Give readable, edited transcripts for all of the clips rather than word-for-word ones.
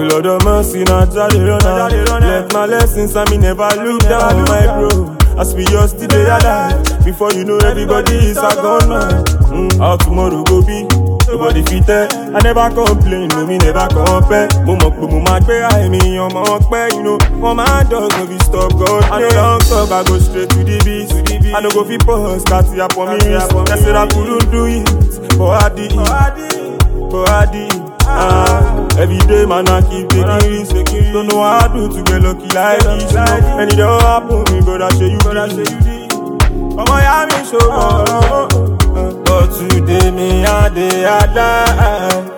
Oh Lord of mercy, now Jade run. Left my lessons and me never look down, my bro. As we just today alive. Before you know everybody is a gone man. How tomorrow go be? Nobody fit tell. I never complain, no me never compare. Mo mad pay I me on my pay, you know. For my dogs no be stop God. I no long talk, I go straight to the beast. I no go fit pause, catty up on me wrist. They said I couldn't do it, but I did it. Every day man I keep taking risks. Don't know what I do to get lucky like this, you know. And it don't happen, me brother, show you this. Come on, yeah, me show more. But today me a day alive.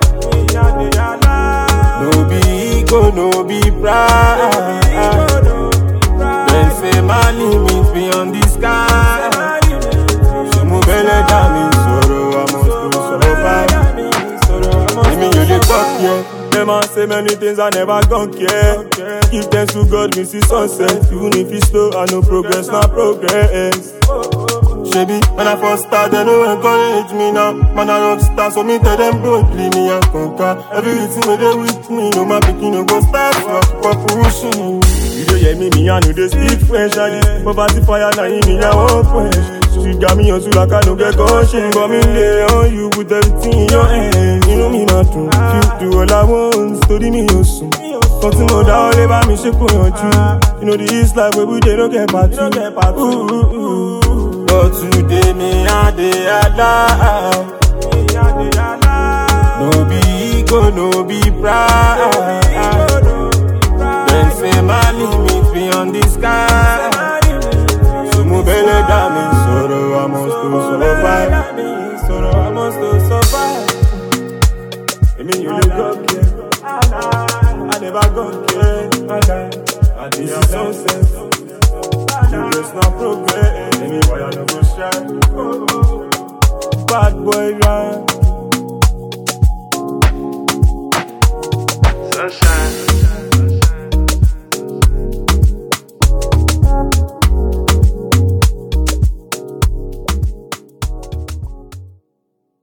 No be ego, no be pride. Then say my limits beyond the sky. So move belly down me sorrow, I must survive. Give me you the cup, yeah. Them a say many things I never gon' care. Give thanks to God, me see sunset. Even if it's slow, I know progress, not progress. Shebi, when I first started, they don't encourage me now. Man, I rock star, so me tell them don't leave me and conquer. Everything where they with me, no my picking no go start. So I keep up pushing. You don't hear me, I know they speak French. Poverty fire, now in me, I won't quench. She got me on so like I don't get conscience. But me lay on you with everything in your hand. You know me not to. You do all I want, study me your soon. Something more down, live by me, shake on your tree. You know the East life where we they don't get party. But today me a day alive. No be ego, no be pride. Then say my limits beyond the sky. So move belly down me sorrow, I must to survive. I mean you look up, I never got care. I did a sunset. There's no progress. Anyway, I no go shine. Bad boy run. Sunshine.